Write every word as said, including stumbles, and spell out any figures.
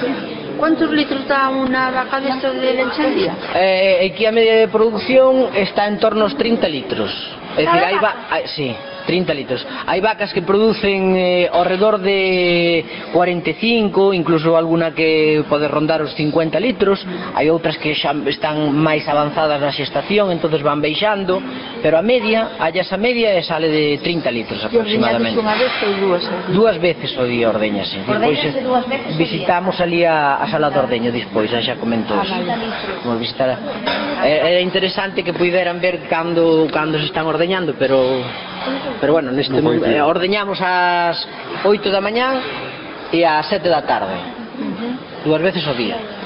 ¿Cuántos litros da una vaca de esto de leche al día? Eh, aquí a media de producción está en torno aos trinta litros. É dicir, hai va... hai, sí, trinta litros. Hai vacas que producen eh, ao redor de cuarenta e cinco, incluso alguna que pode rondar os cincuenta litros. Hai outras que xa están máis avanzadas na xestación, entonces van baixando, pero a media, hai esa media e sale de trinta litros aproximadamente. E ordeñades unha vez ou dúas? Dúas veces o día ordeñase. Ordeñase dúas veces? Visitamos ali a, a sala de ordeño despois, xa comentou. Ah, vale. Como visitar. Era interesante que puideran ver cando, cando se están ordeñando, pero pero bueno, neste no momento eh, ordeñamos ás oito da mañá e ás sete da tarde. Uh-huh. Dúas veces ao día.